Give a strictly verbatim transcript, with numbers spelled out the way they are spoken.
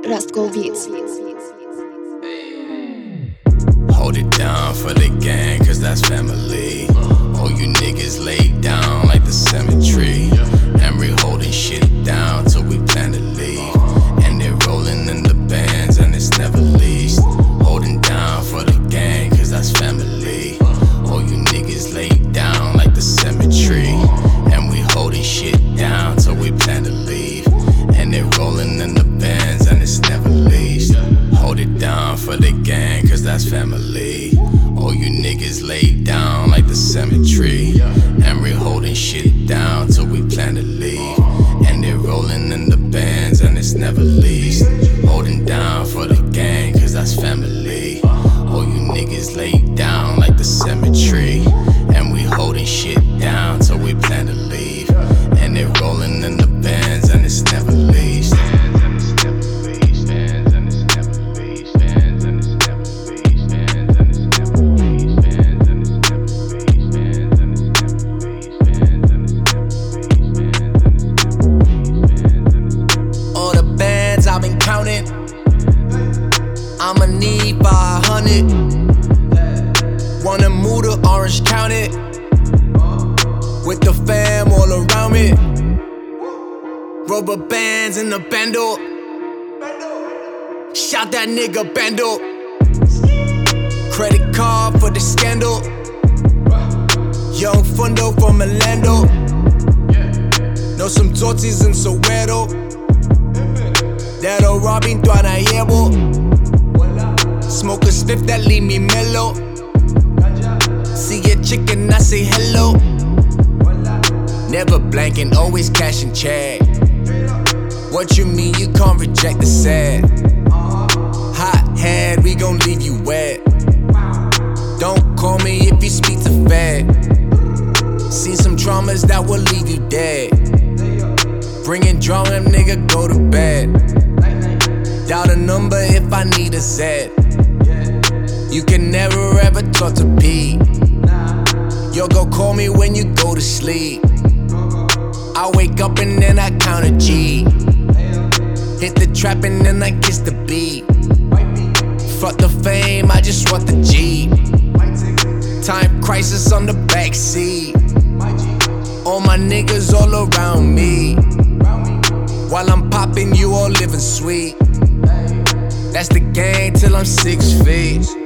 Rascal Beats. Hold it down for the gang, cause that's family. All you niggas laid down like the cemetery. And we holding shit down till we plan to leave. And they're rolling in the bands and it's never leased. Holding down for the gang, cause that's family. All you niggas laid down like the cemetery. And we holding shit down till we plan to leave. And they're rolling in the bands and it's never leased. Hold it down for the gang, cause that's family. All you niggas laid down like the cemetery. And we're holding shit down till we plan to leave. And they're rolling in the bands and it's never leased. Holding down for the gang, cause that's family. All you niggas laid down like the cemetery. And we holding shit down till we plan to leave. And they're rolling in the bands and it's never leased. I've been counting, I'ma need five hundred. Wanna move to Orange County with the fam all around me. Rubber bands in the bando. Shout that nigga Bando. Credit card for the scandal. Young Fundo from Orlando. Know some torties in Soweto. That'll Robin Tuana Yebo. Smoke a spliff that leave me mellow. See a chicken, I say hello. Never blanking, always cashing check. What you mean you can't reject the set? Hot head, we gon' leave you wet. Don't call me if you speak to Fed. Seen some traumas that will leave you dead. Bringing drama, nigga, go to bed. Dial the number if I need a Z. You can never ever talk to P. Yo, go call me when you go to sleep. I wake up and then I count a G. Hit the trap and then I kiss the beat. Fuck the fame, I just want the G. Time crisis on the backseat. All my niggas all around me. While I'm popping, you all living sweet. That's the game till I'm six feet.